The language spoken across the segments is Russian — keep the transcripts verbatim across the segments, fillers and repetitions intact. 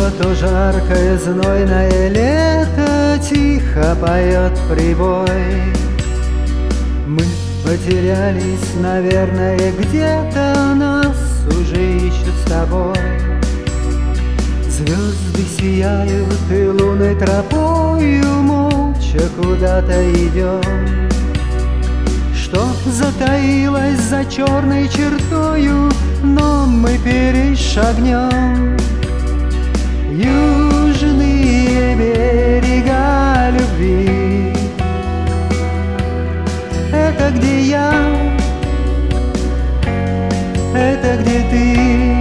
то жаркое знойное лето тихо поет прибой. Мы потерялись, наверное, где-то, нас уже ищут с тобой. Звезды сияют, и луной тропою молча куда-то идем. Что затаилось за черной чертою, но мы перешагнем. Южные берега любви — это где я, это где ты.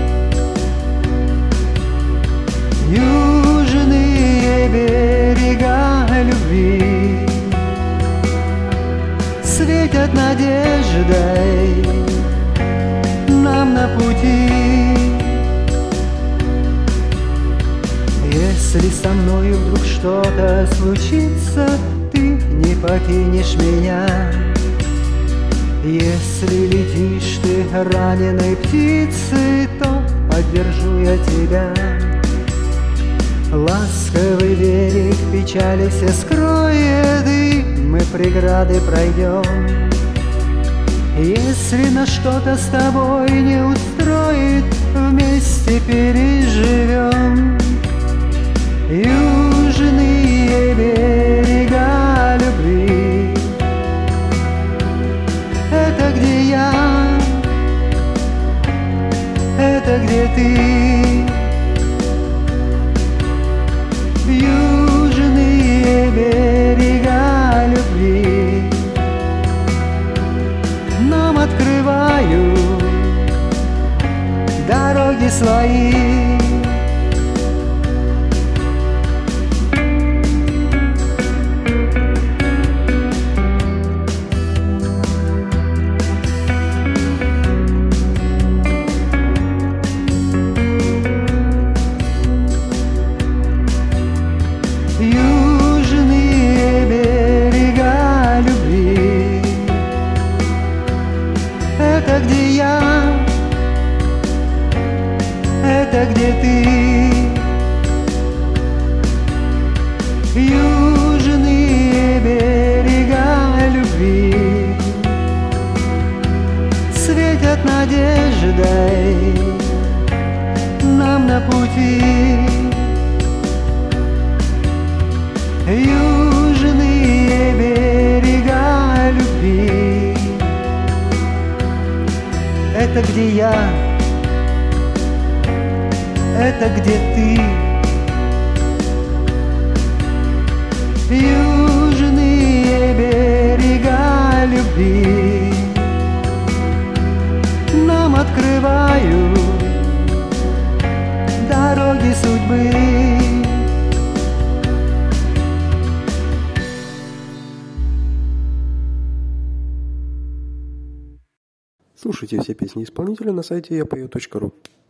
Южные берега любви светят надеждой нам на пути. Если со мною вдруг что-то случится, ты не покинешь меня. Если летишь ты раненой птицей, то поддержу я тебя. Ласковый берег печали все скроет, и мы преграды пройдем. Если нас что-то с тобой не устроит, вместе переживем. Южные берега любви — это где я, это где ты. Южные берега любви нам открывают дороги свои. Южные берега любви — это где я, это где ты. Южные берега любви светят надеждой нам на пути. Южные берега любви — это где я, это где ты. Южные берега любви нам открывают дороги судьбы. Слушайте все песни исполнителя на сайте я пою точка ру.